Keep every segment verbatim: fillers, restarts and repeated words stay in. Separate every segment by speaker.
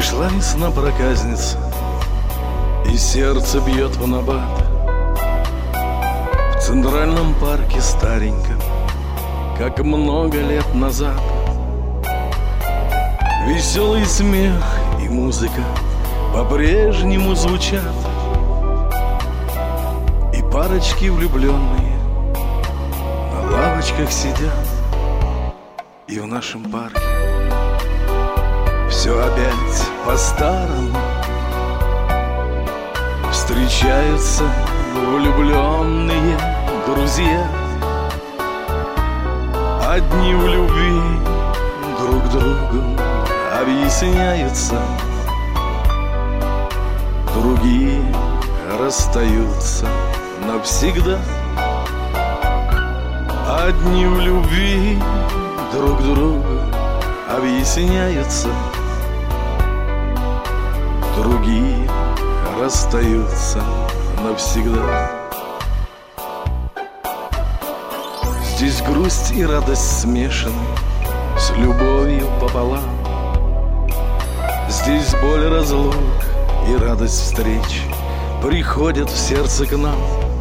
Speaker 1: Пришла весна-проказница, и сердце бьет в набат. В центральном парке стареньком, как много лет назад. Веселый смех и музыка по-прежнему звучат, и парочки влюбленные на лавочках сидят. И в нашем парке все опять по-старому. Встречаются влюбленные друзья, одни в любви друг другу объясняются, другие расстаются навсегда. Одни в любви друг другу объясняются, другие расстаются навсегда. Здесь грусть и радость смешаны с любовью пополам. Здесь боль разлук и радость встреч приходят в сердце к нам.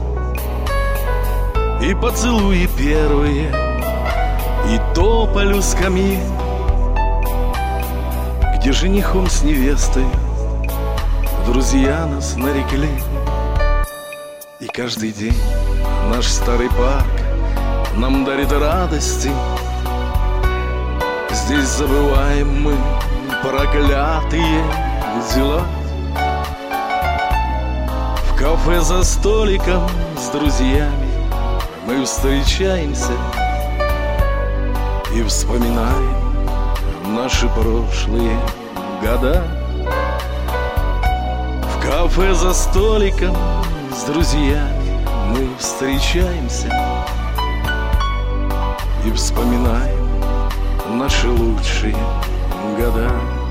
Speaker 1: И поцелуи первые, и тополю скамьи, где женихом с невестой друзья нас нарекли. И каждый день наш старый парк нам дарит радости. Здесь забываем мы проклятые дела. В кафе за столиком с друзьями мы встречаемся и вспоминаем наши прошлые года. В кафе за столиком с друзьями мы встречаемся и вспоминаем наши лучшие года.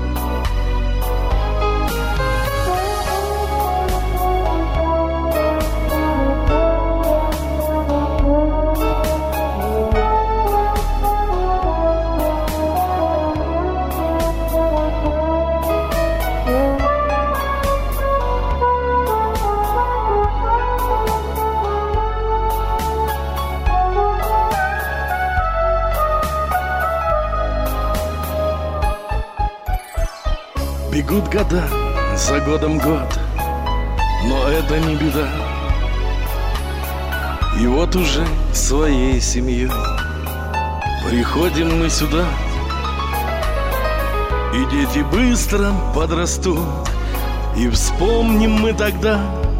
Speaker 1: Бегут года, за годом год, но это не беда. И вот уже своей семьей приходим мы сюда. И дети быстро подрастут, и вспомним мы тогда,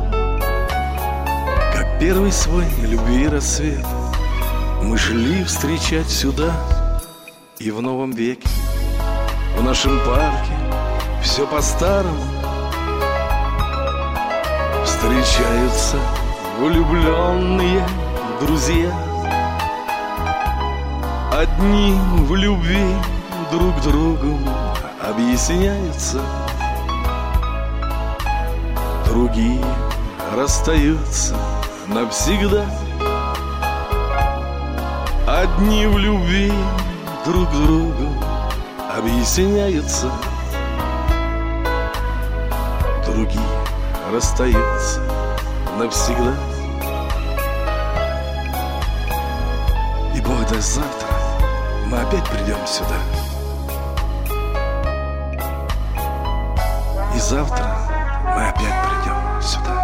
Speaker 1: как первый свой любви рассвет мы шли встречать сюда. И в новом веке в нашем парке все по-старому. Встречаются влюбленные друзья, одни в любви друг другу объясняются, другие расстаются навсегда. Одни в любви друг другу объясняются, другие расстаются навсегда. И Бог даст, завтра мы опять придем сюда. И завтра мы опять придем сюда.